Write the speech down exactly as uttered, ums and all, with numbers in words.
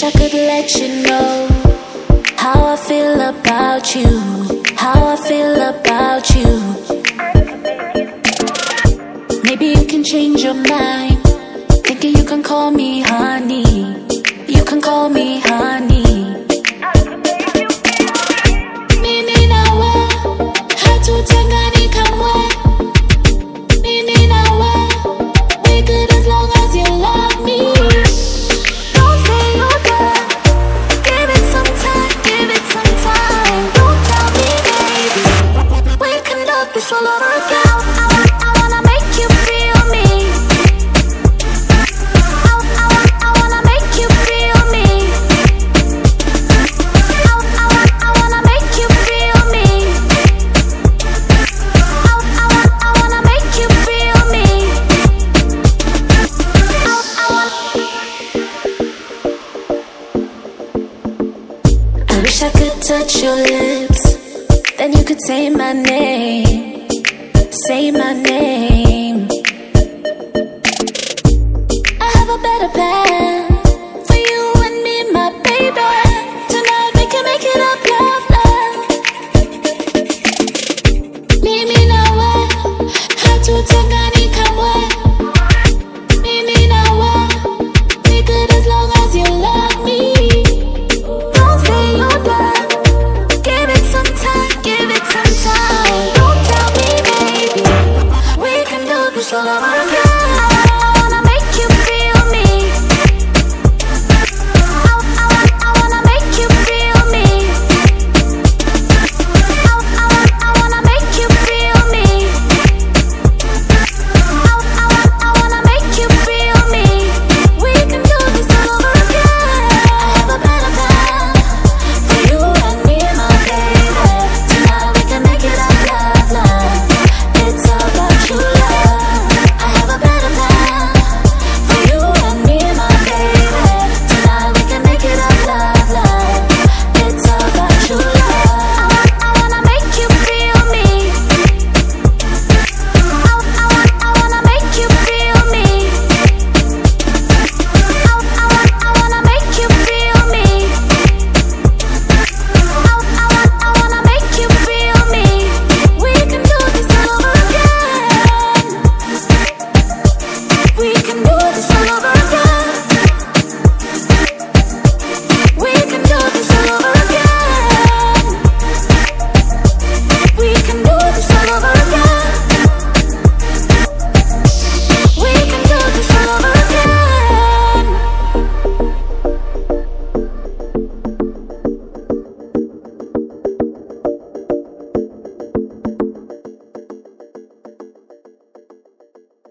wish I could let you know how I feel about you, how I feel about you. Maybe you can change your mind, thinking you can call me honey, you can call me honey. Mimi nawe hatutengani kamwe. Mimi nawe we good as long as you love me. Don't say you're done, give it some time, give it some time. Don't tell me, baby, we can do this all over again. I, want, I wanna make you feel me. I, I, want, I wanna make you feel me. I, I, want, I wanna make you feel me. I, I, want, I wanna make you feel me. I, I, want... I wish I could touch your lips, then you could say my name, say my name. I have a better plan for you and me, my baby. Tonight we can make it up, love, love. Mimi nawe hatutengani kamwe. Mimi nawe we good as long as you love me. Don't say you're done, give it some time, give it some time. Don't tell me, baby, we can do this all over again.